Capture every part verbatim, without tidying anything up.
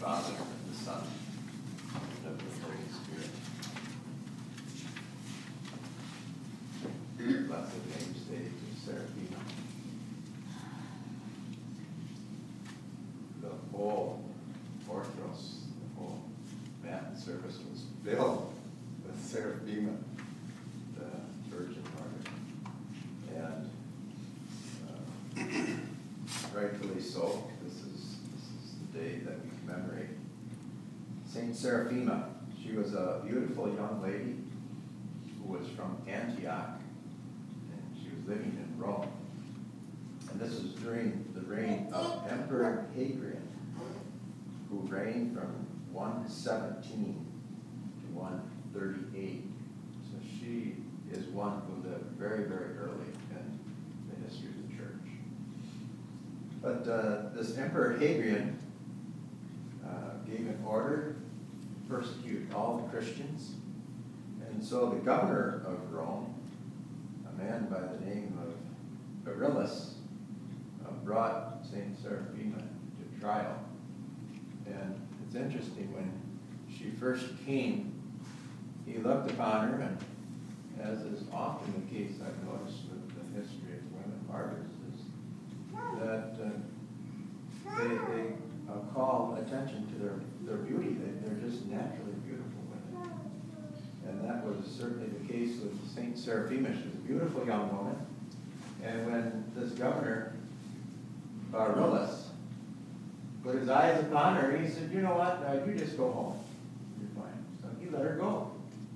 Father, and the Son, and of the Holy Spirit. Blessed namesake of Seraphina. The whole Orthros, the whole Matin service was filled with Seraphima, the Virgin Mother. And uh, rightfully so. This is this is the day that we commemorate Saint Seraphima. She was a beautiful young lady who was from Antioch, and she was living in Rome. And this was during the reign of Emperor Hadrian, who reigned from one seventeen to one thirty-eight. So she is one who lived very, very early in the history of the church. But uh, this Emperor Hadrian uh, gave an order to persecute all the Christians. And so the governor of Rome, a man by the name of Barillas, uh, brought Saint Seraphima to trial. And it's interesting, when she first came, he looked upon her, and as is often the case, I've noticed with the history of women martyrs, is that uh, they, they uh, call attention to their, their beauty. They, they're just naturally beautiful women. And that was certainly the case with Saint Seraphima. She was a beautiful young woman. And when this governor, Barillas, put his eyes upon her, he said, you know what, uh, you just go home. You're fine. So he let her go.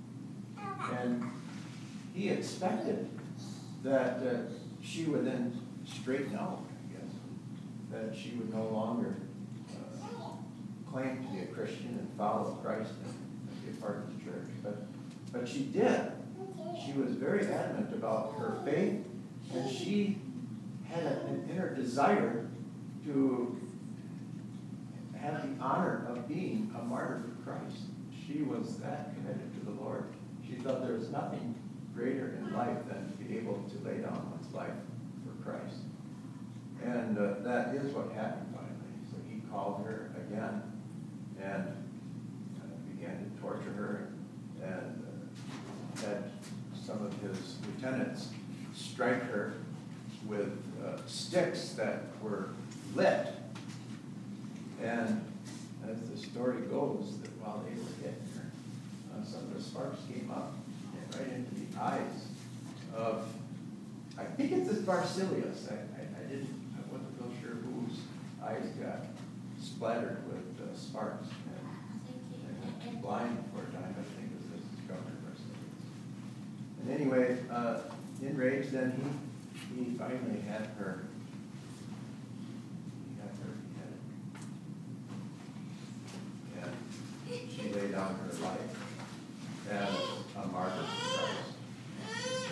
And he expected that uh, she would then straighten out, I guess, that she would no longer uh, claim to be a Christian and follow Christ and be a part of the church. But, but she did. She was very adamant about her faith, and she had an inner desire to have the honor of being a martyr for Christ. She was that committed to the Lord. She thought there was nothing greater in life than to be able to lay down one's life for Christ. And uh, that is what happened finally. So he called her again and uh, began to torture her, and uh, had some of his lieutenants strike her with uh, sticks that were lit. And as the story goes, that while they were hitting her, uh, some of the sparks came up and right into the eyes of, I think it's this Barsilius. I, I, I didn't, I wasn't real sure whose eyes got splattered with uh, sparks and, and went blind for a time. I think it was this Governor Barsilius. And anyway, uh, enraged, then he, he finally had her. She laid down her life as a martyr for Christ.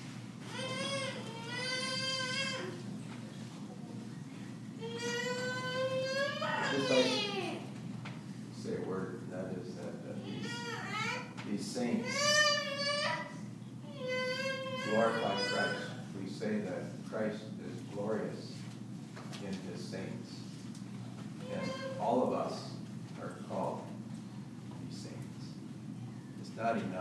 Just like say a word, that is that uh, these, these saints glorify Christ. We say that Christ is glorious in his saints. And all of us are called these saints. It's not enough.